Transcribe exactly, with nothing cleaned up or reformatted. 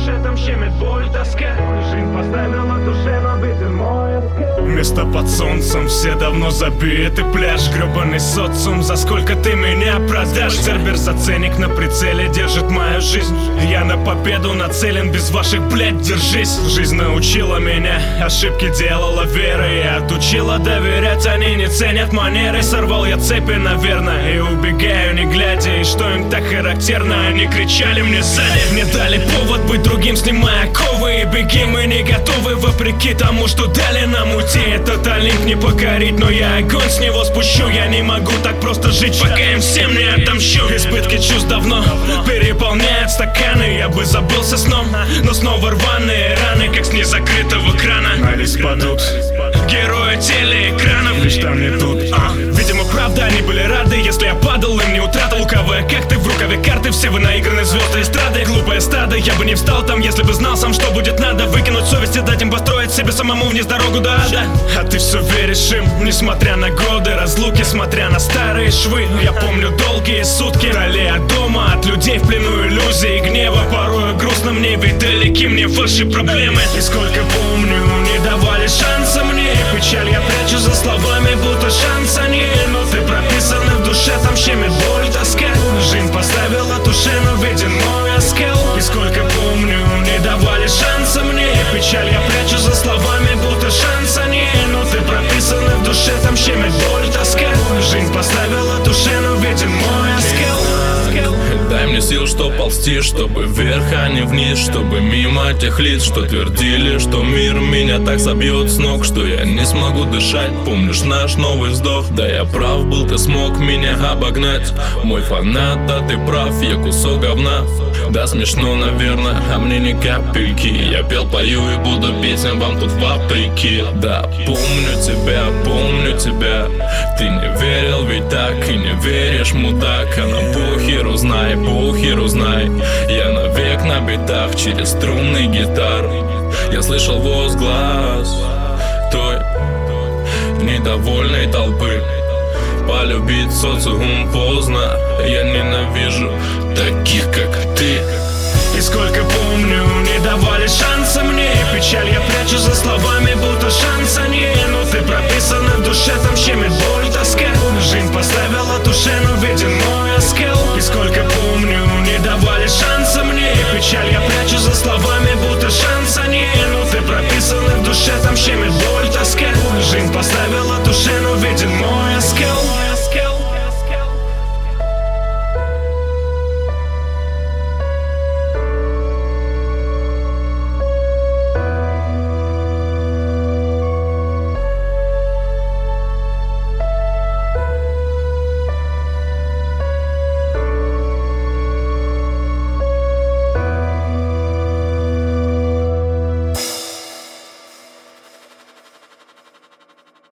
душе там щемит боль, тоска. Жизнь поставила душе на битве мой эскейп. Место под солнцем, все давно забиты. Пляж, гребаный социум, за сколько ты меня продашь? Цербер за ценник на прицеле держит мою жизнь. Я на победу нацелен, без ваших, блядь, держись. Жизнь научила меня, ошибки делала верой, и отучила доверять, они не ценят манеры. Сорвал я цепи, наверное, и убегаю не глядя. И что им так характерно, они кричали мне сзади. Мне дали повод быть другим, снимая ковы. И беги, мы не готовы, вопреки тому, что дали нам уйти. Этот олимп не покорить, но я огонь с него спущу. Я не могу так просто жить, пока им всем не отомщу. Избытки чувств давно переполняют стаканы. Я бы забылся сном, но снова рваные раны, как с незакрытого крана. Ались падут герои телеэкранов, лишь там не тут. а. Видимо, правда, они были рады, если я падал, им не утрата. Луковые как-то в рукаве карты, все вы наигранные звезды эстрады. Глупое стадо, я бы не встал там, если бы знал сам, что будет надо. Выкинуть совесть и дать им построить себе самому вниз дорогу до ада. А ты все веришь им, несмотря на годы разлуки, смотря на старые швы. Я помню долгие сутки вдали от дома, от людей в плену иллюзий и гнева. Порою грустно мне, ведь далеки мне ваши проблемы. И сколько помню, не давали шанса мне. Печаль я прячу за словами, будто шанса нет. Но ты прописана в душе, там щемит боль, тоска. Жизнь поставила туше, но виден мой оскал. И сколько помню, не давали шанса мне. Печаль я прячу за словами, будто шанса нет. Но ты прописана в душе, там щемит боль, тоска. Жизнь поставила туше, но виден мой оскал. Дай мне сил, что ползти, чтобы вверх, а не вниз. Чтобы мимо тех лиц, что твердили, что мир меня так собьет с ног, что я не смогу дышать. Помнишь наш новый вздох? Да я прав был, ты смог меня обогнать. Мой фанат, да ты прав, я кусок говна. Да смешно, наверное, а мне ни капельки. Я пел, пою и буду петь вам тут вопреки. Да, помню тебя, помню тебя. Ты не верил, ведь так и не веришь, мудак. А нам похер, узнай, похер, узнай. Я навек на битах через струнный гитар. Я слышал возглас той недовольной толпы. Полюбить социум поздно,